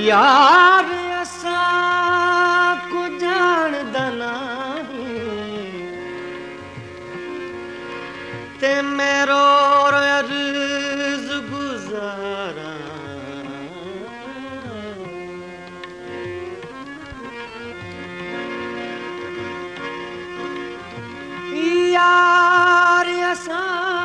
यार असा को जानदा नहीं ते मेरो अर्ज गुजारा यार असा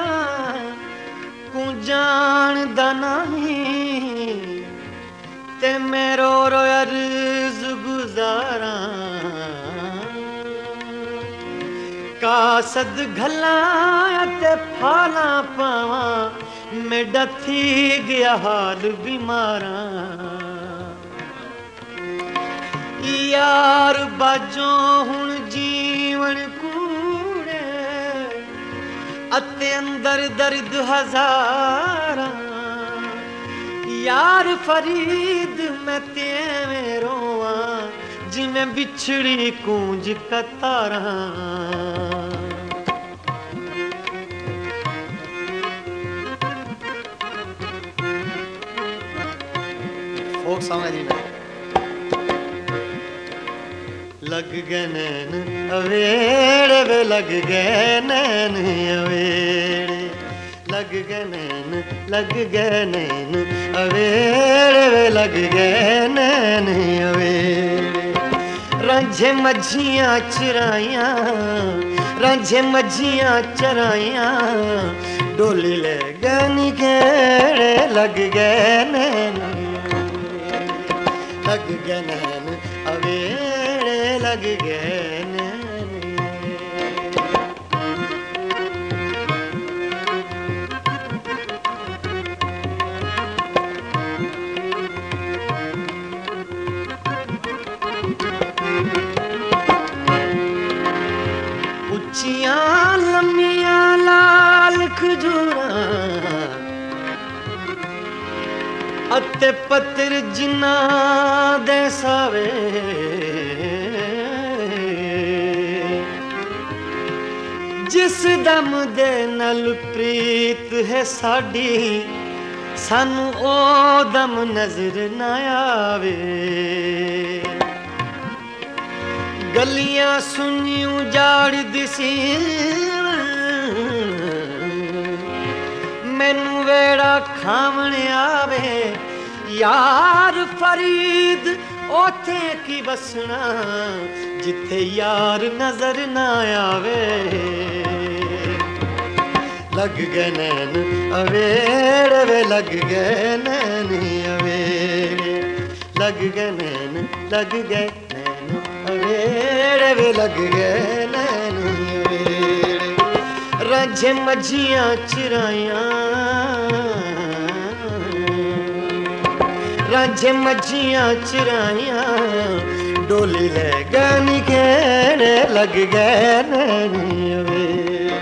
को जानदा नहीं ते मेरो अर्ज गुजारा कासद घला ते फाला पावा मेरा थी गया हाल बीमारा यार बाजो हुण जीवन कूड़े अते अंदर दर्द हजारा यार फरीद मैं तेवें रोआ जिमें बिछड़ी कूंज कतारा फोक सॉन्ग है जी में लग गए नैन अवेड़े वे लग गए नैन अवेड़े लग गए नैन अवेड़े वे लग गए नैन अवेड़े रांझे मझियाँ चराइयाँ रांझे मझियाँ चराइयाँ डोली ले गनी घेड़े लग गए नैन लग गए नैन अवेड़े लग गए नैन उच्चियां लम्मियां लाल खजूरा अते पत्तर जिन्ना दे सावे जिस दम दे नल प्रीत है साडी सानू ओ दम नजर ना आवे गलियां सुनी उजाड़ दिसी मैनू वेड़ा खावने आवे यार फरीद ओथे की बसना जिथे यार नजर ना आवे लग गए नैन अवेड़े वे लग गए नैन अवेड़े लग गए नैन लग गए अवेड़े वे लग गए नैन अवेड़े रांझे मझियाँ चिराइयाँ रांझे मझियाँ चिराइयाँ डोली ले गनी घेड़े लग गए नैन अवेड़े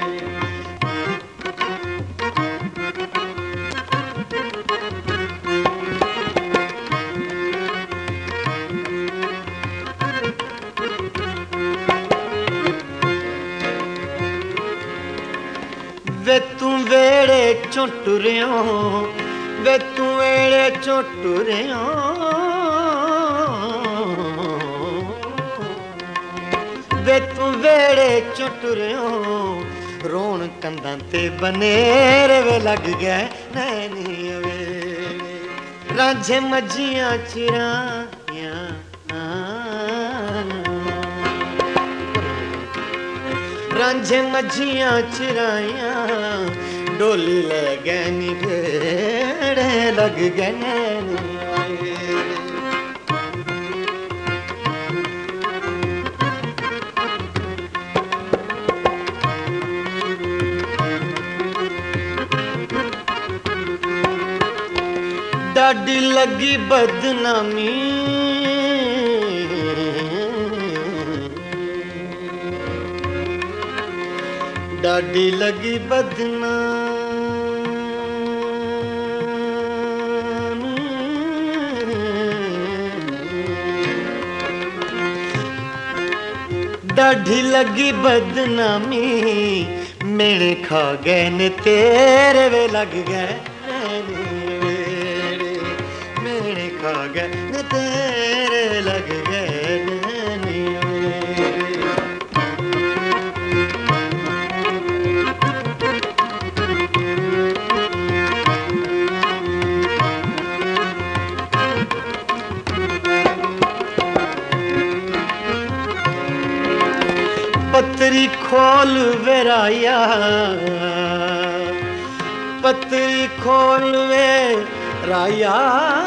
वे तू वेड़े चों टुरियो वे तू वेड़े चों टुरियो वे तू वेड़े चों टुरियो रोन कंधां ते बनेरे वे लग गए नैनी अवेड़े रांझे मझियां चिराइयां रांझे मझियाँ चिराइयाँ डोली ले गए घेड़े लग गए नैन डाडी लगी बदनामी डाडी लगी बदनामी डाढी लगी बदनामी मेरे खा गए न तेरे वे लग गए मेरे खा गए न पतरी खोल वे राया, पतरी खोल वे राया,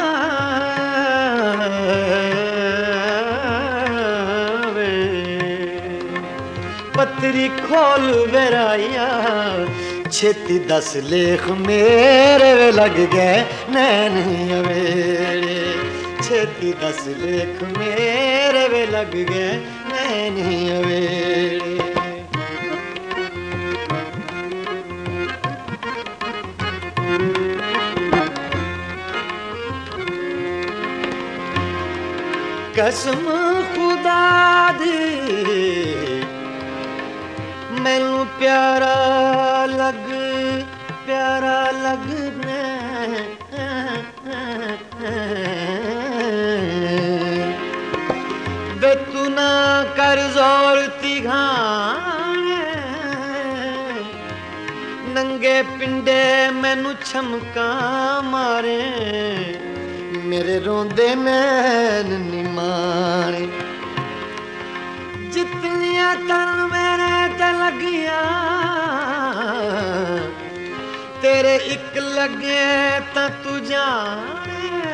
पतरी खोल वे राया, छेती दस लेख मेरे वे लग गए नैन अवेड़े, छेती दस लेख मेरे वे लग गए नैन अवेड़े। कसम खुदा दी मैनू प्यारा लगना, वे तू ना कर जोर तिघाने, नंगे पिंडे मैनू छमका मारे, मेरे रोंदे नैन नी मारे। जितनियां तन मेरे ते लगियां, तेरे इक लगे तां तू जाने,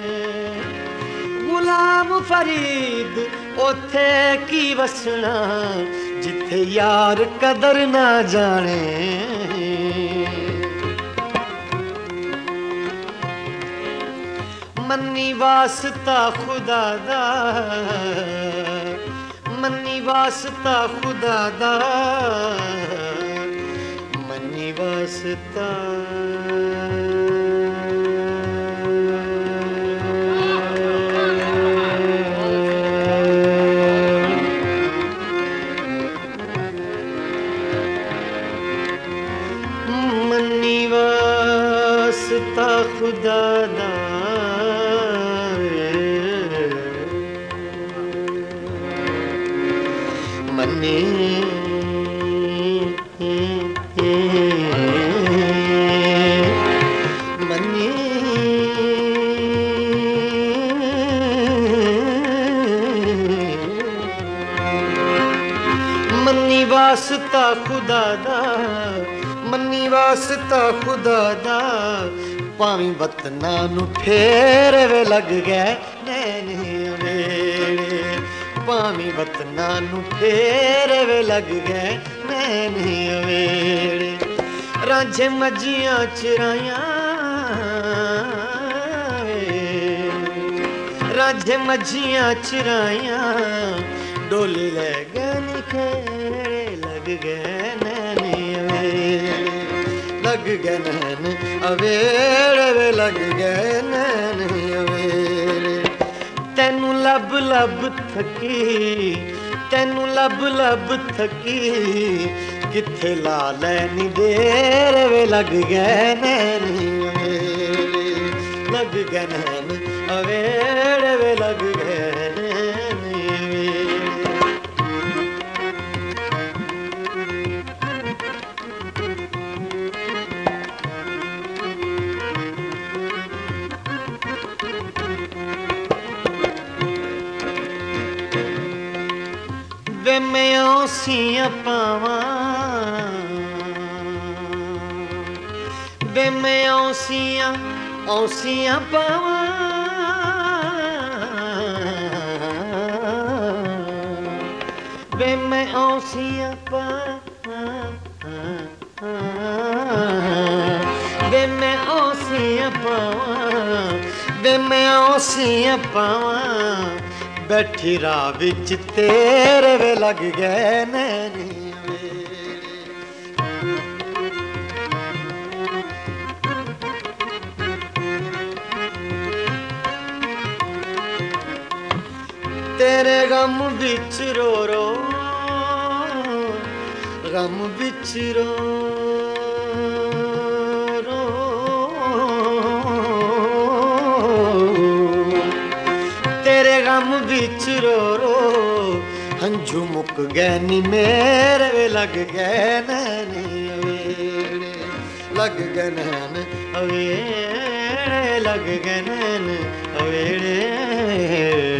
गुलाम फरीद ओथे की वसना, जिथे यार कदर ना जाने। मन्नी वास्ता खुदा दा, मन्नी वास्ता खुदा दा, मन्नी वास्ता मन्नी वास्ता खुदा दा, मन्नी मन्नी मन्नी वास्ता खुदा दा, मन्नी वास्ता खुदा दा, पावी वतना नू फेर वे लग गए नैन अवेड़े, पावी वतना नू फेर वे लग गए नैन अवेड़े। रांझे मजियां चराया, रांझे मजियां चराया, डोली ले गए निखेड़े, लग गए नैन अवेड़े, लग गए नैन अवेड़े, वे लग गए नैन अवेड़े। तेनू लब लब थकी, तेनू लब लब थकी, किथे ला लैनी देर वे लग गए नैन अवेड़े, लग गए नैन अवेड़े, वे लग गए नैन अवेड़े। वे मैं औसियां पावां, वे मैं औसियां औसियां पावां, वे मैं औसियां पावां, वे मैं औसियां पावां, वे मैं औसियां पावां, बैठी राह विच तेरे वे लग गए नैन अवेड़े। तेरे गम विच रो रो, गम विच रो रो, तेरे गम विच रो रो, हंझू मुक गए नी मेरे वे लग गए नैन अवेड़े, लग गए नैन अवेड़े, लग गए नैन अवेड़े।